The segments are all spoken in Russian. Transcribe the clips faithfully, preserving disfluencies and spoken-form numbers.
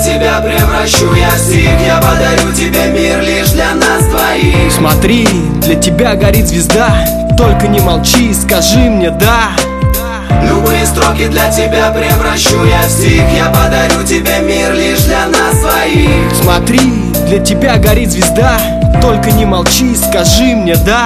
тебя превращу я в стих. Я подарю тебе мир лишь для нас двоих. Смотри, для тебя горит звезда, только не молчи, скажи мне да. Любые строки для тебя превращу я в стих. Я подарю тебе мир лишь для нас двоих. Смотри, для тебя горит звезда, только не молчи, скажи мне да.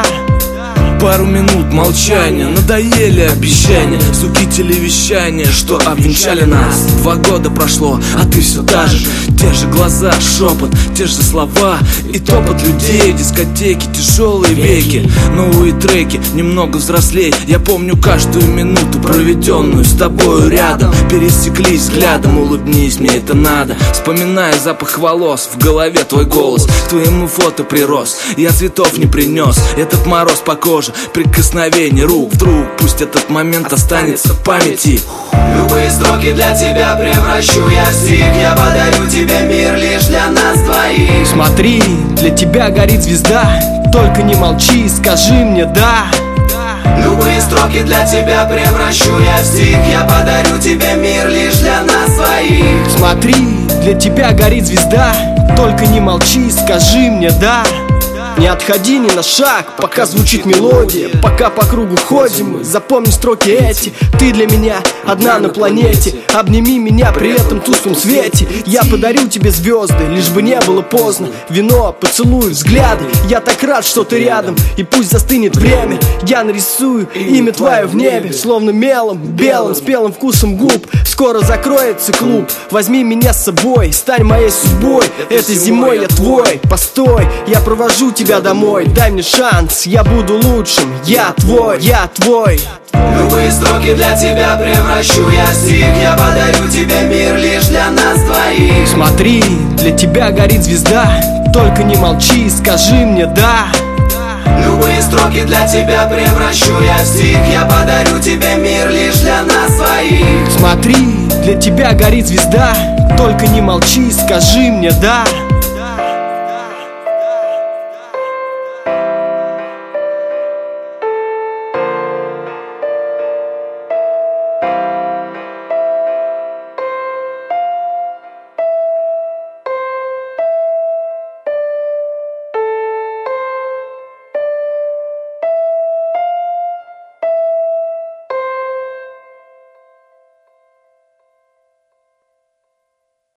Пару минут молчания, надоели обещания, суки телевещания, что обвенчали нас. Два года прошло, а ты все та же. Те же глаза, шепот, те же слова и топот людей, дискотеки, тяжелые веки. Новые треки, немного взрослей. Я помню каждую минуту, проведенную с тобою рядом. Пересеклись взглядом, улыбнись, мне это надо. Вспоминая запах волос, в голове твой голос. К твоему фото прирос, я цветов не принес. Этот мороз по коже, прикосновение рук вдруг, пусть этот момент останется в памяти. Любые строки для тебя превращу я в стих. Я подарю тебе мир лишь для нас двоих. Смотри, для тебя горит звезда, только не молчи, скажи мне да. Любые строки для тебя превращу я в стих. Я подарю тебе мир лишь для нас двоих. Смотри, для тебя горит звезда, только не молчи, скажи мне да. Не отходи ни на шаг, пока звучит мелодия. Пока по кругу ходим мы, запомни строки эти. Ты для меня одна на планете. Обними меня при этом тусклом свете. Я подарю тебе звезды, лишь бы не было поздно. Вино, поцелуй, взгляды. Я так рад, что ты рядом. И пусть застынет время, я нарисую имя твое в небе, словно мелом, белым, спелым вкусом губ. Скоро закроется клуб. Возьми меня с собой, стань моей судьбой. Этой зимой я твой. Постой, я провожу тебя домой, дай мне шанс, я буду лучшим. Я твой, я твой. Любые строки для тебя превращу я в стих. Я подарю тебе мир лишь для нас двоих. Смотри, для тебя горит звезда, только не молчи, скажи мне да. Любые строки для тебя превращу я в стих. Я подарю тебе мир лишь для нас двоих. Смотри, для тебя горит звезда, только не молчи, скажи мне да.